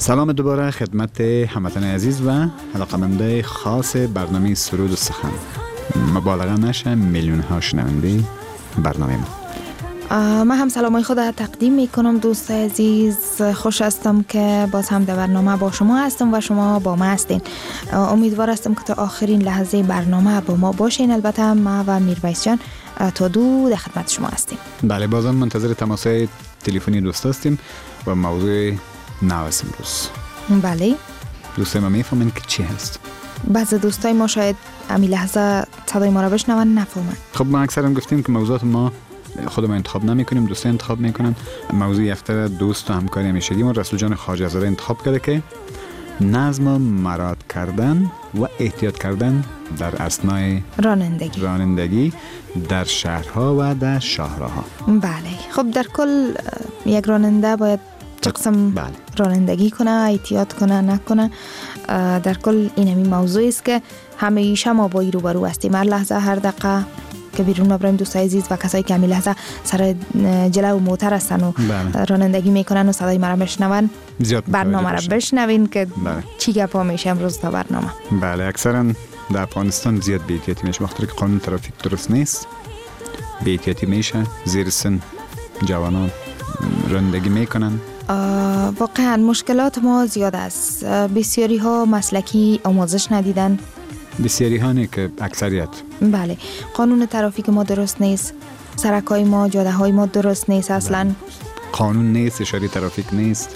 سلام دوباره خدمت هموطن عزیز و علاقه‌مندای خاص برنامه سرود و سخن. مبالغه نشه میلیون ها شنونده برنامه ما. من هم سلامای خود تقدیم میکنم دوست عزیز. خوش هستم که باز هم در برنامه با شما هستم و شما با ما هستین. امیدوار هستم که تا آخرین لحظه برنامه با ما باشین. البته ما و میرویس جان تا در خدمت شما هستیم. بله، بازم منتظر تماسهای تلفنی دوست هستیم و موضوع نو است امروز. بله، دوستای ما میفهمن که چی هست. بعضی دوستای ما شاید امی لحظه صدای ما را بشنون نفهمن. خب ما اکثرا گفتیم که موضوعات ما خودمون انتخاب نمی کنیم، دوستا انتخاب میکنن. موضوع هفته دوست و همکاری همیشگی ما رسول جان خواجه زاده انتخاب کرده که نظم مراعات کردن و احتیاط کردن در اثنای رانندگی در شهرها و در شاهراها. بله، خب در کل یک راننده باید چه قسم رانندگی کنه، احتیاط کنه نکنه. در کل این همین موضوعی است که همیشه ما با روبرو هستیم. هر لحظه هر دقیقه که بیرون نبریم دوستای عزیز و کسایی که همین لحظه سر جلو موتر هستن و رانندگی میکنن و صدای ما را بشنون، برنامه را بشنوین که چی گپا میشه امروز تا برنامه. بله، اکثرا در افغانستان زیاد بی‌احتیاطی میشه. وقتی که قانون ترافیک درست نیست بی‌احتیاطی میشه، زیر سن جوانان رانندگی میکنن. واقعا مشکلات ما زیاد است. بسیاری ها مسلکی آموزش ندیدن، بسیاری ها نه که اکثریت. بله، قانون ترافیک ما درست نیست، سرکای ما، جاده های ما درست نیست اصلا. قانون نیست، اشاره ترافیک نیست.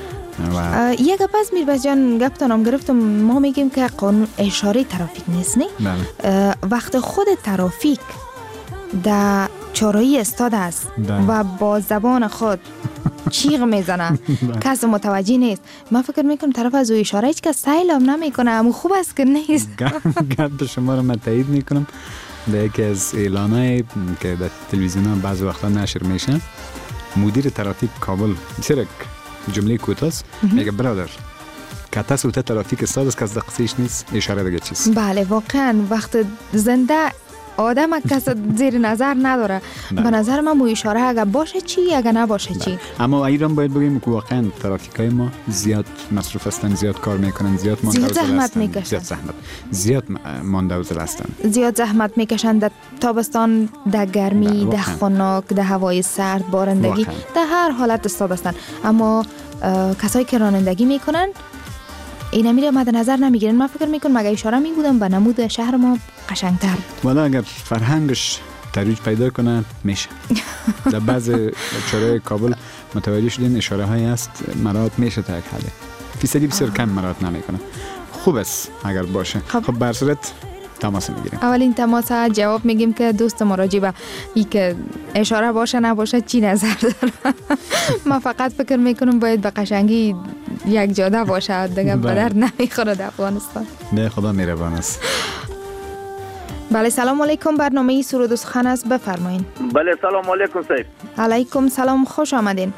و یک گپ از میرویس جان گپ تانم گرفتم. ما میگیم که قانون اشاره ترافیک نیست، نه؟ وقت خود ترافیک در چهارراهی استاد است و با زبان خود چیغ میزنه کس متوجه نیست، من فکر میکنم طرف از او اشاره هیچ کس سیل هم نمیکنه. اما خوب است که نیست. گپ شما رو من تایید میکنم. در یکی از اعلانای که در تلویزیون ها بعض وقتا نشر میشه، مدیر ترافیک کابل بسیار جمله کوتاه میگه برادر کتا سوته ترافیک استاد است که از دقیقش نیست، اشاره دیگه چیست. بله، واقعا وقت زنده آدم کس زیر نظر نداره. به نظر من مو اشاره اگه باشه چی، اگه نباشه چی. اما ایران باید بگیم که واقعا ترافیکای ما زیاد مصروف هستن، زیاد کار میکنن، زیاد زحمت میکشن، زیاد ماندوزل هستن، زیاد زحمت میکشن در تابستان، در گرمی، در خنک، در هوای سرد، بارندگی، در هر حالت استاد هستن. اما کسایی که رانندگی میکنن اینا میره مد نظر نمیگیرن. من فکر میکنم اگه اشاره میبودم به نمود شهر ما قشنگتر. والا اگر فرهنگش ترویج پیدا کنه میشه. در بعض چهارراه کابل متوجه شدین اشاره هایی هست مراعات میشه تا یک حده، فیصدی بسیار کم مراعات نمیکنه. خوب است اگر باشه. خب بر صورت تماس میگیریم. اولین تماس جواب میگیم که دوست مراجع به این که اشاره باشه نباشه چی نظر داره. من فقط فکر میکنم باید به قشنگی یک جاده باشه، دیگه به در نمیخوره در افغانستان. نه خدا مهربان است. بله، سلام علیکم. برنامه سرود و سخن است، بفرمایید. بله، سلام علیکم صاحب. علیکم سلام، خوش آمدین.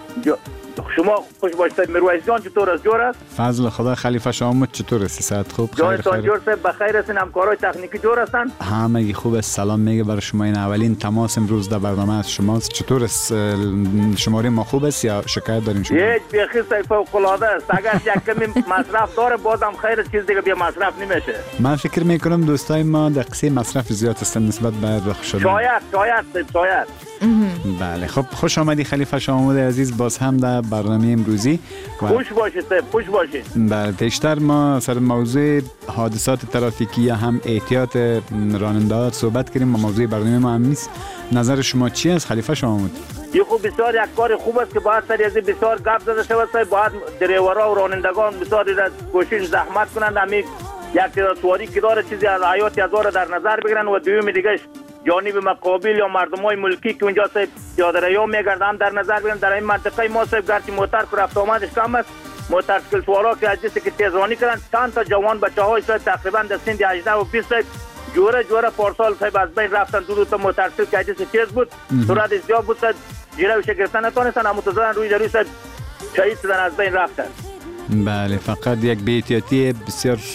شما خوش باشید. میرویس جان چطور است؟ جور است؟ فضل خدا. خلیفه شامت چطور است؟ صحت خوب؟ جانتان جور صاحب بخیر هستین؟ همکارای تکنیکی جور هستن؟ همگی خوب است. سلام میگه برای شما. این اولین تماس امروز در برنامه از شماست. چطور است؟ شماره ما خوب است یا شکایت دارین شما؟ هیچ بیخی صاحب فوق العاده است. اگر یک کمی مصرف داره بازم خیر، چیز دیگه بیا مصرف نمیشه. من فکر میکنم دوستای ما در قصه مصرف زیاد هستن نسبت به رخ شدن. شاید. بله، خب خوش آمدی خلیفه شامود عزیز باز هم در برنامه امروزی. خوش باشید صاحب، خوش باشید. بله، پیشتر ما سر موضوع حادثات ترافیکی یا هم احتیاط رانندگان صحبت کردیم. موضوع برنامه ما هم نیست. نظر شما چی است خلیفه شامود؟ این خوب بسیار یک کار خوب است که باید سر از بسیار گپ زده شود صاحب. باید دریورها و رانندگان بسیار کوشش زحمت کنند، همین یک سواری که داره چیزی از حیات یزار در نظر بگیرن و دوم دیگه جانب مقابل یا مردمای ملکی که اونجا صاحب پیاده‌روی میگردن در نظر بگیرن. در این منطقه ما صاحب گرچه موتر که رفت آمدش کم است، موتورسیکل سوارا که از جنسی که تیزرانی کردن، چند تا جوان بچه‌های صاحب تقریبا در سن 18 و 20 جوره پارسال صاحب از بین رفتن. دو تا موتورسیکل که از جنسی تیز بود، سرعت زیاد بود صاحب، جلوش گرفتن نتونستن، اما متزادن روی صاحب شهید شدن، از بین رفتن. بله، فقط یک بی‌احتیاطی بسیار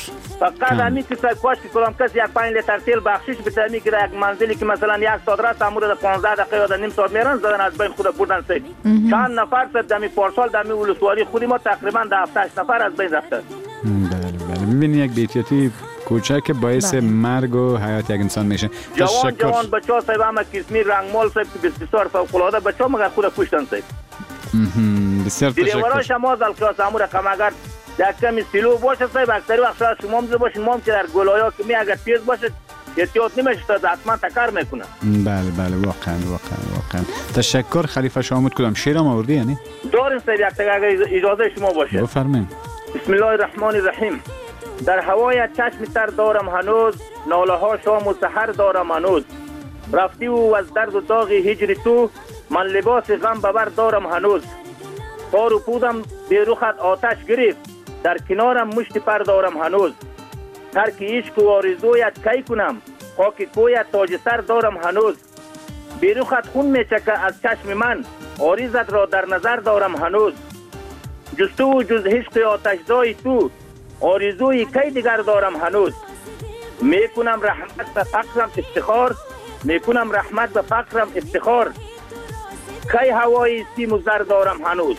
فقط همین که کاش که کلام کس یک 5 لیتر تیل بخشش بده همین که یک منزلی که مثلا یک ساعت راست امور 15 دقیقه یا نیم ساعت میرن زدن از بین خود بردن سید چند نفر صد دمی پارسال دمی ولسوالی خودی ما تقریبا 7-8 نفر از بین رفته. بله ببینید یک بی‌احتیاطی کوچک باعث مرگ و حیات یک انسان میشه. جوان بچه‌ها صاحب هم کسمی رنگمال صاحب که بسیار فوق العاده بچه‌ها مگر خود کشتن صاحب. بسیار تشکر. دیوارا شما از کلاس امور رقم اگر یک کمی سیلو باشه صاحب اکثری وقت شاید شما هم باشین ما هم که در گلایا که می اگر تیز باشه احتیاط نمیشه تا حتما تکر میکنه. بله واقعا تشکر. خلیفه شامود کدام شعر هم آوردی یعنی؟ دارین صاحب یک تا اگر اجازه شما باشه. بفرمایید. بسم الله الرحمن الرحیم. در هوای چشم تر دارم هنوز، ناله ها شام و سحر دارم هنوز. رفتی و از درد و داغ هجر تو، من لباس غم ببر دارم هنوز. پار و پودم به رخت آتش گرفت، در کنارم مشت پر دارم هنوز. ترک عشق و آرزویت کی کنم، خاک کویت تاج سر دارم هنوز. به رخت خون میچکه از چشم من، آریزت را در نظر دارم هنوز. جز تو و جز عشق آتشزای تو، آرزوی کی دیگر دارم هنوز. میکنم رحمت به فقرم افتخار، میکنم رحمت به فقرم افتخار. کی هوای سیم و زر دارم هنوز.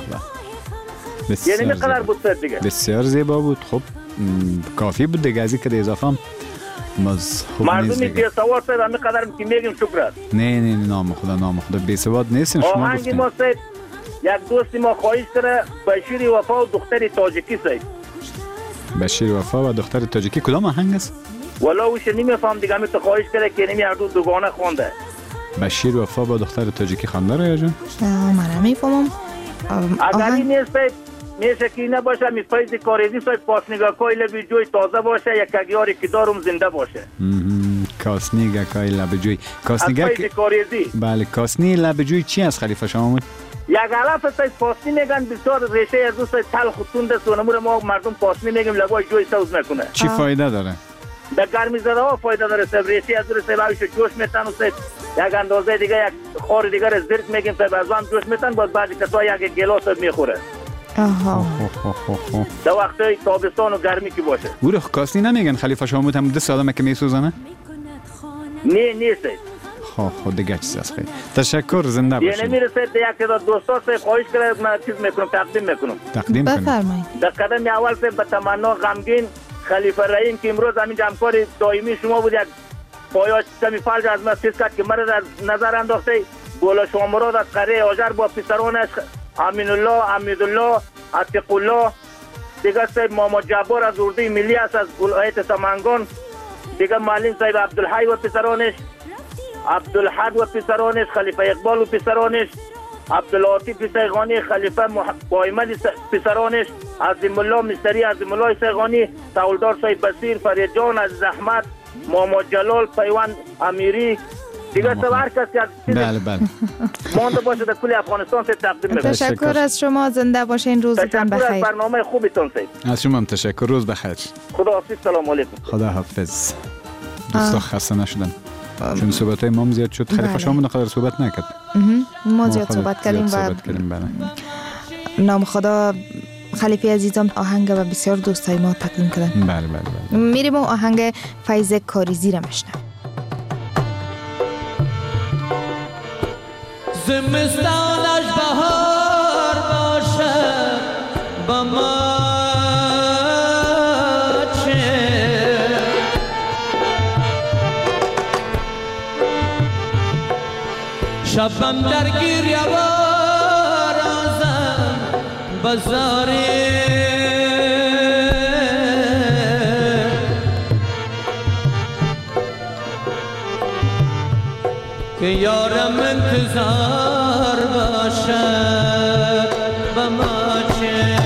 یعنی میقدر بود دیگه. بسیار زیبا بود. خب کافی بود دیگه، ازی که اضافه هم مردمی که سوار شد همین قدر که میگیم شکر است. نه نام خدا بی سواد نیستین شما گفتین. آهنگ ما صاحب یک دوست ما خواهش کرده بشیر وفا و دختر تاجیکی صاحب. بشیر وفا و دختر تاجیکی کدام آهنگ است؟ والا اوش نمیفهم دیگه، همین تو خواهش کرده که نمی هر دو دوگانه خونده. بشیر وفا با دختر تاجیکی خونده رو یا جان؟ من نمیفهمم. اگر این نیست میشه که نباشه می فیض کاریزی صاحب پاسنگاکای لبی جوی تازه باشه، یک اگیاری که دارم زنده باشه. کاسنیگاکای لب جوی. کاسنیگا کاریزی. بله کاسنی لب جوی چی از خلیفه شامود؟ یک علف صاحب پاسنی میگن بسیار ریشه از دو صاحب تلخ و تند است و نمور ما مردم پاسنی میگیم لبای جوی سوز میکنه. چی فایده داره؟ در گرمی زده ها فایده داره صاحب. ریشه از دو صاحب هایش جوش میتن و صاحب یک اندازه دیگه یک خور دیگه زرد میگیم صاحب از هم جوش میتن باز بعضی کسا یک گلاس میخوره. در وقتی تابستان و گرمی که باشه. او رو کاسنی نمیگن خلیفه شامود هم دست آدمه که میسوزنه؟ نه نیست. خود دیگه چیز است. خیلی تشکر، زنده باشید. یعنی میرسه یک تا دوستا سے خواهش کرد من چیز میکنم تقدیم کنم. بفرمایید. در قدم اول سے به تمنا غمگین خلیفه رحیم که امروز همین همکار دائمی شما بود، یک پایاج کمی فلج از من چیز کرد که مرا در نظر انداخته. گل شامراد از قره آجر با پسرانش امین الله، حمیدالله، عتیق الله، دیگه صاحب محمد جبار از اردوی ملی است از ولایت سمنگان، دیگه معلم صاحب عبدالحی و پسرانش، عبدالحد و پسرانش، خلیفه اقبال و پسرانش، عبدالعاطف سیغانی، خلیفه محمد پسرانش، عظیم الله مستری، عظیم الله سیغانی، سولدار صاحب بصیر، فرید جان از احمد، محمد جلال، پیوند امیری، دیگه تو هر کس که بله مانده باشه در کل افغانستان سے تقدیم می‌کنم. تشکر از شما، زنده باشین، روزتون بخیر. تشکر از برنامه خوبتون صاحب. از شما هم تشکر، روز بخیر. خداحافظ، سلام علیکم. خداحافظ. دوستا خسته نشدن چون صحبت‌های ما زیاد شد. خلیفه شامون قدر صحبت نکرد. ما زیاد صحبت کردیم و نام خدا خلیفه عزیزم آهنگ و بسیار دوستای ما تقدیم کردن. بله. میریم و آهنگ فیض کاریزی را میشنویم. زمستانش بهار باشد با ما چه شبم در گریه و رازم بزاری که یارم انتظار باشد با ما چه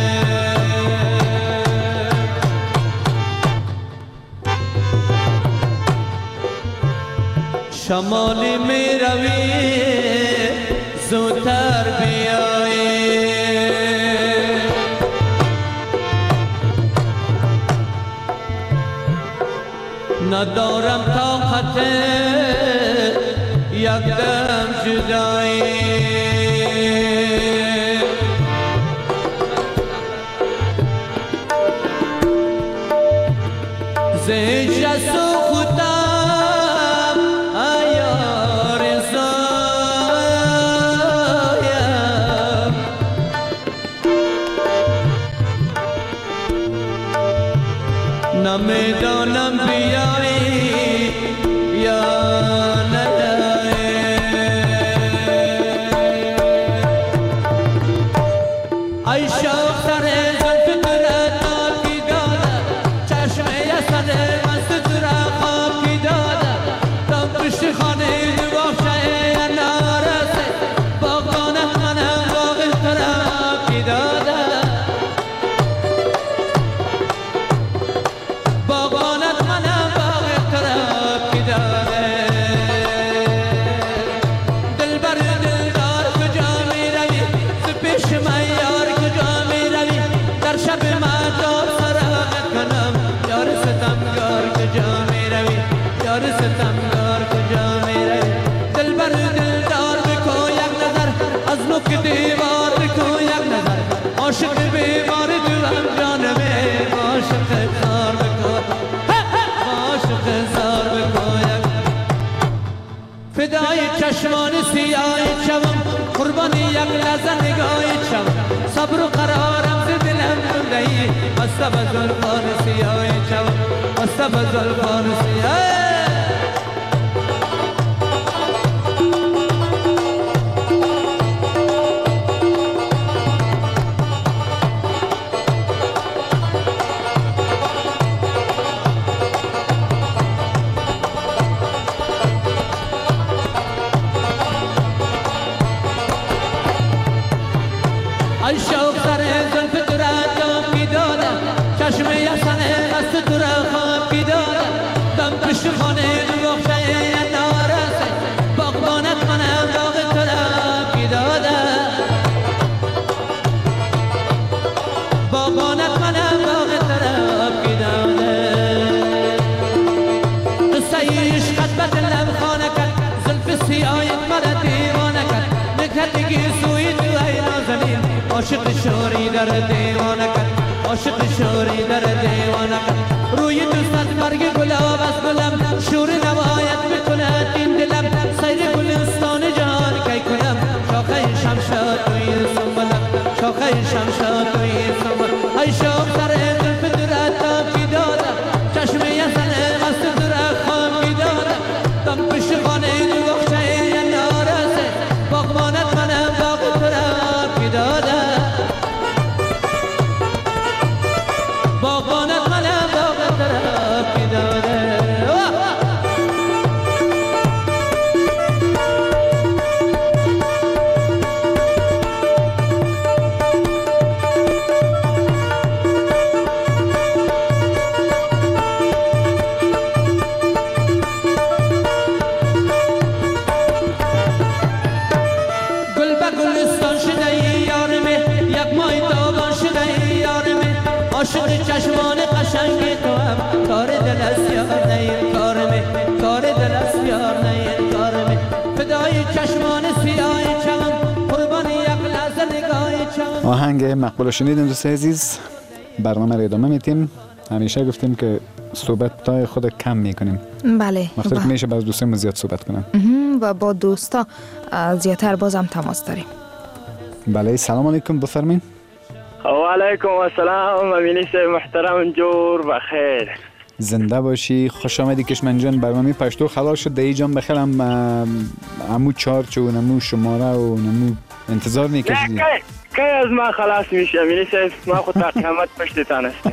شمالی می روی زودتر بیایی ندارم طاقت یک دم جدایی زیجه سوختم ایار زایم نمیدانم بیایی یا فدای چشمان سیاه چوم قربانی یک لحظه نگاه چوم صبر و قرارم ز دلم مونده مست به زلفان سیاه چوم مست به زلفان سیاه عاشق شوری در دیوانه کرد عاشق شوری در دیوانه کرد روی دوست از برگ گلاب از گلم شور نوایت میکند این دلم سیر گلستان جان کی کنم شاخه شمشاد توی سنبلم شاخه شمشاد توی سنبلم ای شوق سر زلف درت تاکی دادم چشم یسن مست درت خاکی دادم دم پشت خانه دو بخشه نارسه باغبانت منم باغ ترکی دادم عاشق چشمان قشنگ تو هم کار دل است یار نه این کارمه کار دل است یار نه این کارمه فدای چشمان سیاه چمن قربان یک لحظه نگاه چمن. آهنگ مقبول شنیدیم دوست عزیز. برنامه را ادامه میتیم. همیشه گفتیم که صحبت تای خود کم میکنیم. بله. مختلف میشه باز دوستان زیاد صحبت کنن و با دوستا زیادتر بازم تماس داریم. بله سلام علیکم بفرمایید. و علیکم السلام امینی محترم جور بخیر. زنده باشی. خوش آمدی کشمن جان. برنامه پشتو خلاص شد دی جان بخیرم امو چارچ و نمو شماره و نمو انتظار میکشیدی. کی از ما خلاص میشه امینی ما خود تا قیامت پشتتان هستیم.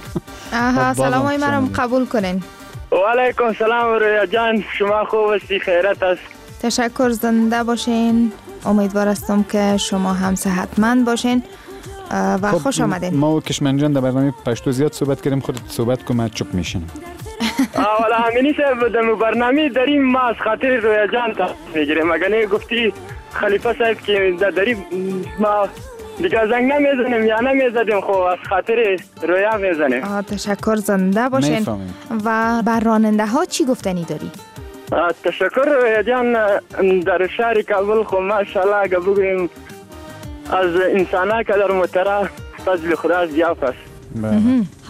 آها سلامای مرم قبول کنین. و علیکم سلام رویا جان شما خوب هستی خیرت است. تشکر زنده باشین. امیدوار هستم که شما هم صحتمند باشین و خوش آمدین. ما و کشمن جان در برنامه پشتو زیاد صحبت کردیم. خودت صحبت کن ما چک میشینیم. والا همینی صاحب در برنامه داریم ما از خاطر رویا جان تا میگیریم. اگر نه گفتی خلیفه صاحب که داریم ما دیگه زنگ نمیزنیم یا نمیزدیم خب از خاطر رویا میزنیم. تشکر زنده باشین. و بر راننده ها چی گفتنی داری؟ تشکر رویا جان. در شهر کابل خب ماشاءالله اگر بگویم از انسان ها که در متره فضل خدا زیاد است.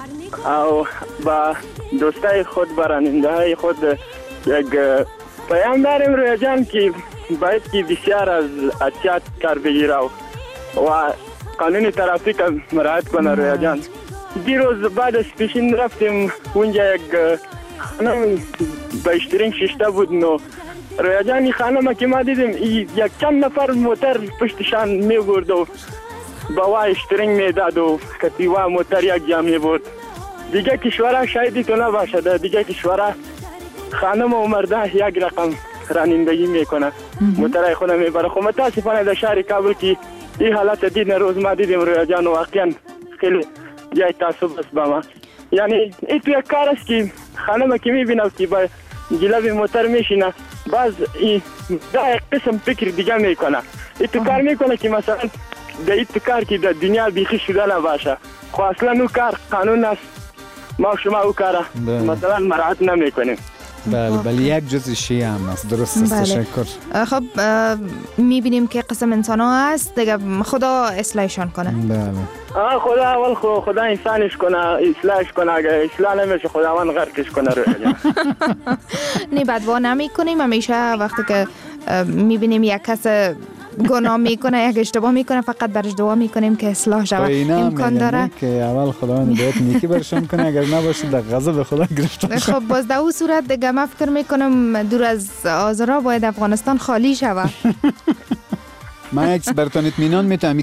او با دوستای خود براننده های خود یک پیام داریم رویا جان که باید که بسیار از احتیاط کار بگیره و قانون ترافیک مراعات کنه رویا جان. دیروز بعد از پیشین رفتیم اونجا یک خانم بیشترین ششته بود نو رویا جان این خانم که ما دیدیم یک چند نفر موتر پشتشان می برد و با وای اشترینگ می داد و کتیوا موتر یک جمعی بود. دیگه کشورها شایدی تو نباشد، دیگه کشورها خانم و مرده یک رقم رانندگی میکنه موترهای خود میبره. خب متاسفانه در شهر کابل که این حالت دید روز ما دیدیم رویا جان واقعا خیلی جای تعصب است با ما. یعنی این تو یک کار است که خانم که میبینم که با جلوی موتر میشینه باز این یک قسم فکر دیگه میکنه. این تو کار میکنه که مثلا در این تو کار که در دنیا بیخی شده نباشه. خب اصلا اون کار قانون است، ما شما او کاره مثلا مراعات نمیکنیم. بله یک جز شیعه هم است. درست است. تشکر. خب میبینیم که قسم انسان ها هست دیگه، خدا اصلاحشان کنه. بله خدا اول خدا انسانش کنه، اصلاحش کنه. اگه اصلاح نمیشه خداوند غرقش کنه. نه بدوا نمی کنیم. همیشه وقتی که میبینیم یک کس گناه میکنه، یک اشتباه میکنه، فقط برش دعا میکنیم که اصلاح شود. امکان داره که اول خداوند بهت نیکی برشون کنه، اگر نباشه در غضب خدا گرفتار بشه. خب باز در اون صورت دیگه من فکر میکنم دور از آذرا باید افغانستان خالی شود. من یک برتان اطمینان میتونم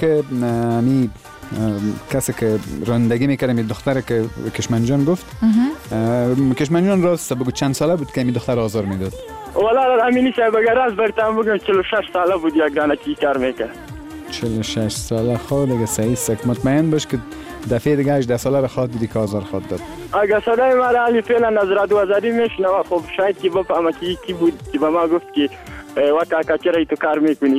کسی که رانندگی میکرد می دختر که کشمنجان گفت کشمنجان راست بگو چند ساله بود که می دختر آزار میداد؟ والا امینی صاحب اگر از برتان بگم 46 ساله بود یک دانه کی کار میکرد. 46 ساله خود دیگه صحیح است. مطمئن باش که دفعه دیگه 18 ساله را خود دیدی که آزار خود داد. اگر صدای ما را علی فعلا از رادیو آزادی میشنوه خب شاید که بفهمه که کی بود که به ما گفت که وقتا چرا تو کار میکنی،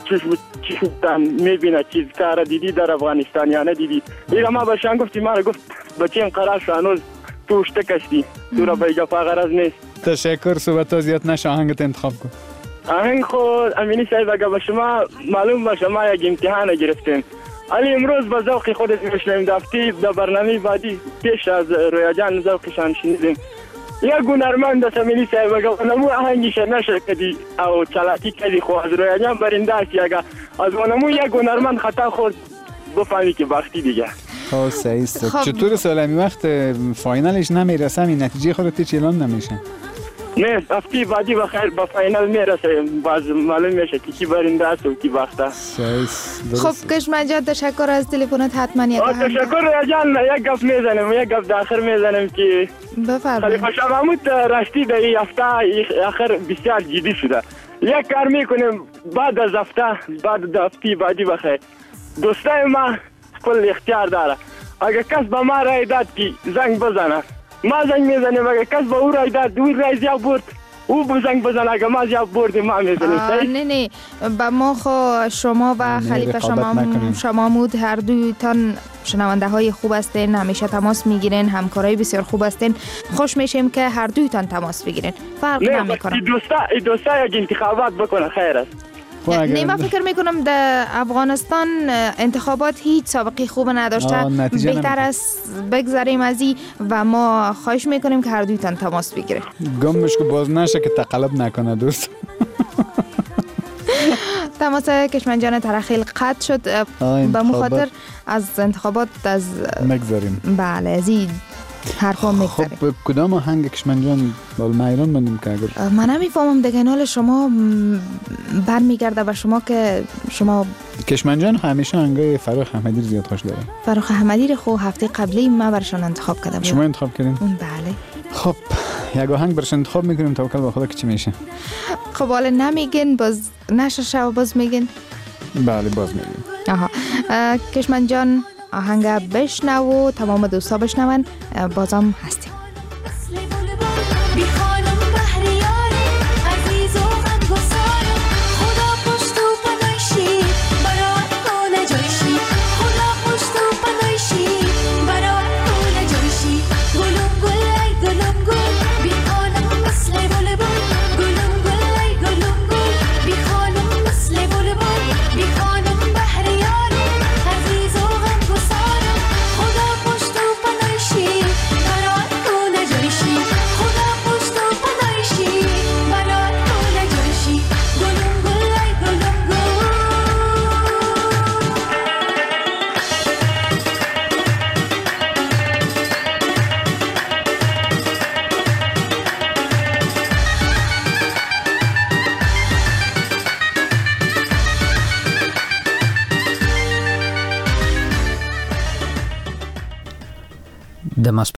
چشم میبینه چیز کار دیدی در افغانستان یا ندیدی. ایرا ما باشن گفتی ما را گفت بچه قرار شو هنوز تو اشته کشتی تو را به جفا غرض نیست. تشکر. صحبت زیاد نشه، آهنگت انتخاب کن. آهنگ خود امینی صاحب اگر به شما معلوم باشه ما یک امتحان گرفتیم. علی امروز با ذوق خودت میشنیم دفتی در برنامه بعدی پیش از رویا جان ذوقشان شنیدیم. یک هنرمند است امینی صاحب اگر نمو آهنگش نشه کدی او چلاکی کدی خو از رویا جان برنده است. اگر از نمو یک هنرمند خطا خود بفهمی که وقتی دیگه صحیح است. چطور سالمی وقت فاینالش نمیرسه این نتیجه خودت اعلام نمیشه؟ نه هفته بعدی بخیر با فاینال میرسه، باز معلوم میشه که کی برنده است و کی باخته. خب کشمنجان تشکر از تلفنت. حتما یک تشکر جان. یک گپ میزنم، یک گپ داخل میزنم که بفرمایید. خلیفه شاه محمود راستی در این هفته آخر بسیار جدی شده. یک کار میکنیم بعد از هفته بعدی بخیر دوستای ما کل اختیار داره. اگر کس به ما رای داد که زنگ بزنه ما زنگ میزنیم، اگر کس به او رای داد او رای زیاد برد او زنگ بزنه، اگر ما زیاد بردیم ما میزنیم. نه با ما خو شما و خلیفه شما مود هر دویتان شنونده های خوب هستین، همیشه تماس میگیرین، همکارای بسیار خوب هستین. خوش میشیم که هر دویتان تماس بگیرین، فرق نمیکنه. این دوستا یک انتخابات بکنه خیر است. نه من فکر میکنم در افغانستان انتخابات هیچ سابقه خوب نداشته، بهتر است بگذاریم از این و ما خواهش میکنیم که هر دویتان تماس بگیره. گمش که باز نشه که تقلب نکنه دوست. تماس کشمنجان ترخیل قطع شد به مخاطر از انتخابات از مگذاریم. بله از این حرفا میگذاریم. خب کدام آهنگ کشمنجان بال ایران بندیم که اگر من نمیفهمم دیگه نال شما برمیگرده به شما که شما کشمنجان همیشه آهنگای فراخ احمدی زیاد خوش داره. فراخ احمدی رو خب هفته قبلی ما برشان انتخاب کردم. شما انتخاب کردین؟ بله. خب یک آهنگ برش انتخاب میکنیم، توکل به خدا که چی میشه. خب حالا نمیگین باز نشه باز میگین؟ بله باز میگیم. کشمنجان آهنگ بشنو و تمام دوستا بشنون، بازم هستیم. مثبت